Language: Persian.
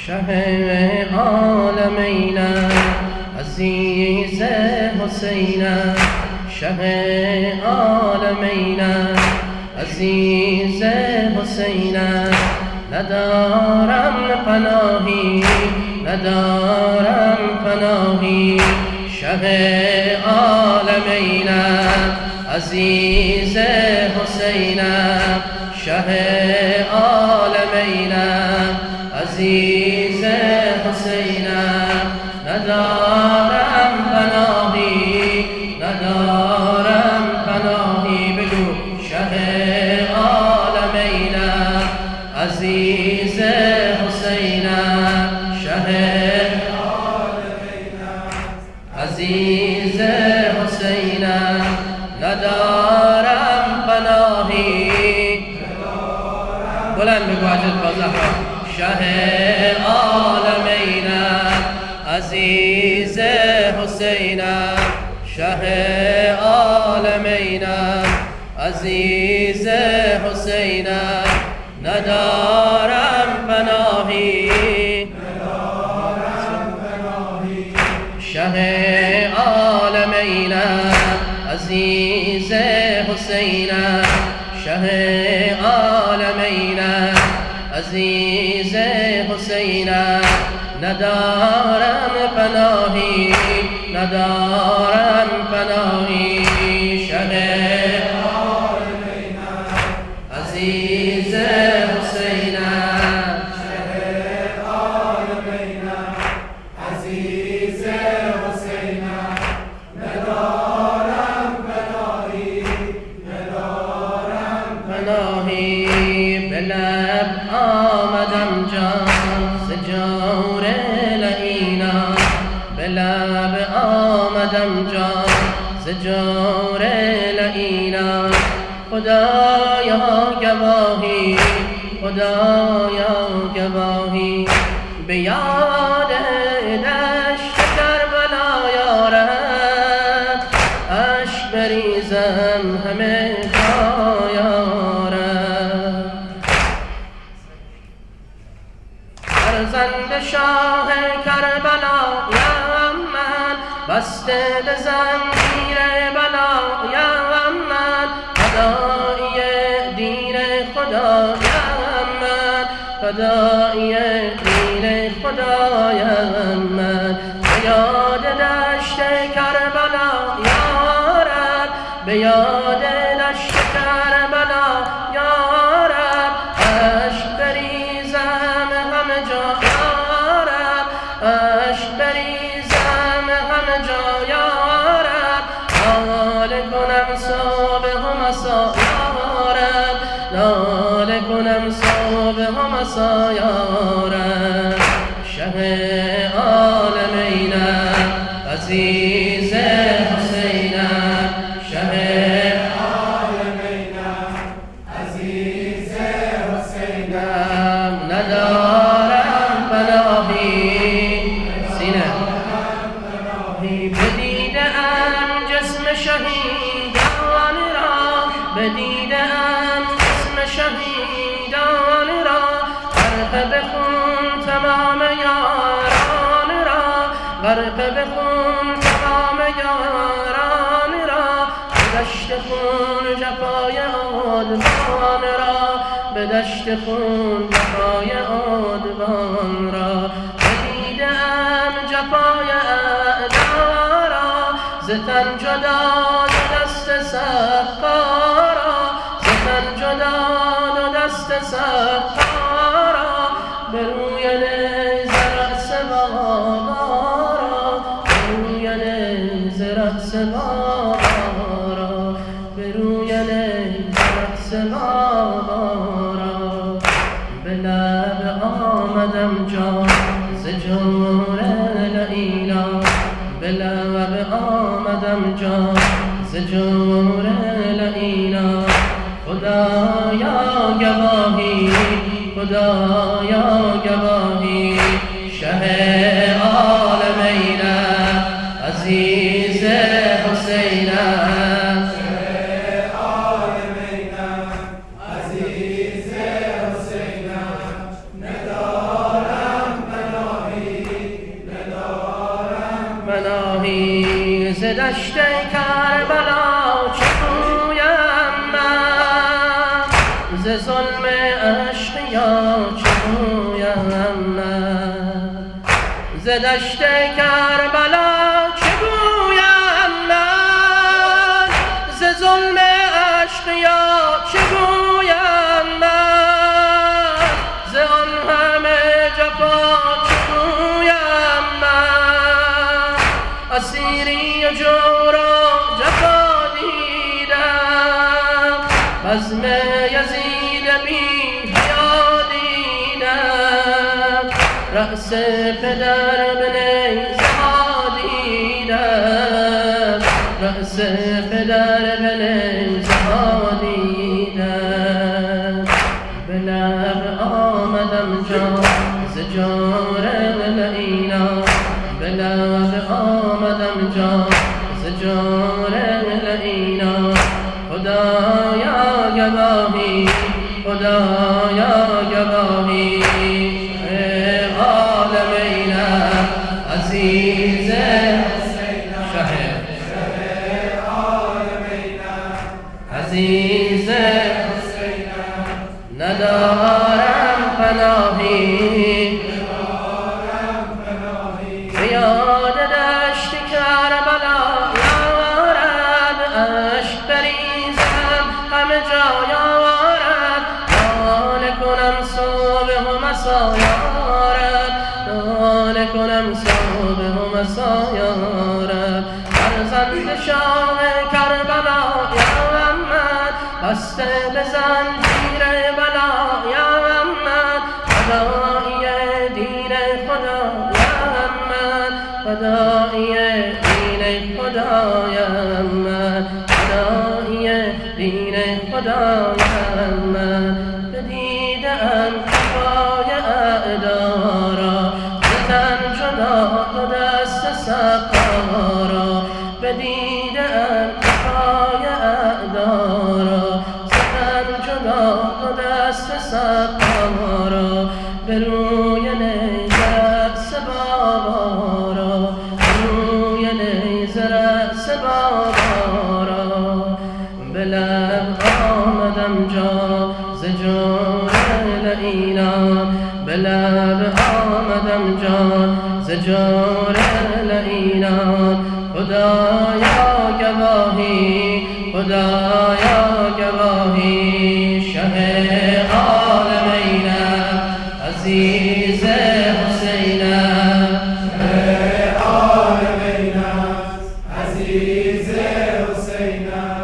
شه عالمین عزیز حسین شه عالمین عزیز حسین ندارم پناهی ندارم پناهی شه عالمین عزیز حسین شه عالمین عزیز حسین ندارم پناهی ندارم پناهی بگو شه عالمین عزیز حسین شه عالمین عزیز حسین ندارم پناهی بلند بگو عجل با زهرا شه عالمین عزیز حسین شه عالمین عزیز حسین ندارم پناهی شه عالمین عزیز حسین شه عالمین عزیز حسین ندارم پناهی ندارم پناهی شه عالمین عزیز حسین شه عالمین عزیز حسین ندارم پناهی ندارم پناهی به لب آمدم جان ز جور لعینا به لب آمدم جان ز جور لعینا خدایا گواهی خدایا گواهی به یاد دشت کربلا یارب اشک بریزم همه جا یارب فرزند شاه کربلایم من بسته به زنجیر بلایم من فدایی دین خدایم من فدایی دین خدایم من به یاد دشت کربلا یارب به یاد دشت کربلا یارب اشک بریزم همه جا یارب اشک بریزم همه جا یارب ناله کنم صبح و مسا یارب ناله کنم صبح و مسا یارب شه عالمین عزیز حسین شه عالمین عزیز حسین ندارم پناهی سینه بدیدم جسم شهیدان را بدیدم جسم شهیدان را غرق بخون تمام یاران را غرق بخون تمام یاران را به دشت خون جفای عدوان را به دشت خون جفای عدوان را بدیدم جفای اعدا را ز تن جدا دو دست سقارا ز تن جدا دو دست سقارا به روی نیز رأس بابارا به روی نیز رأس بابارا به روی نیز رأس بابارا به لب آمدم جان ز جور لعینا به لب آمدم جان ز جور لعینا خدایا گواهی خدایا گواهی شه عالمین عزیز حسین ندارم گواهی ز دشت کربلا چه گویم من ز ظلم اشقیا چه گویم من ز دشت کربلا چه گویم من ز ظلم اشقیا چه گویم من ز آن همه جفا چه گویم من اسیری و جور و جفا دیدم بزم یزید بی حیا دیدم رأس پدر به نیزه ها دیدم رأس پدر به نیزه ها دیدم به لب آمدم جان ز جور لیلا به لب آمدم جان ز جور لیلا خدایا گواهی خدایا گواهی عالمینم عزیز شهر عزیز ندارم پناهی به یاد دشت کربلا یارب اشک بریزم همه جا یارب ناله کنم صبح و مسا یارب ناله کنم صبح و مسا یارب فرزند شاه کربلا یارم بسته به زنجیر بلا یا من فدایی دین خدا یا من فدایی دین خدا یا من فدایی دین خدا یا من بدیدم کفای اعدا را ز تن جدا دو دست سقا را بدیدم کفای اعدا را دست سقا را به روی نیزه سبابا را به روی نیزه سبابا را به لب آمدم جا ز جور لیلا به لب آمدم جا ز جور لیلا خدایا گواهی خدایا گواهی شه عالمینم عزیز حسینم شه عالمینم عزیز حسینم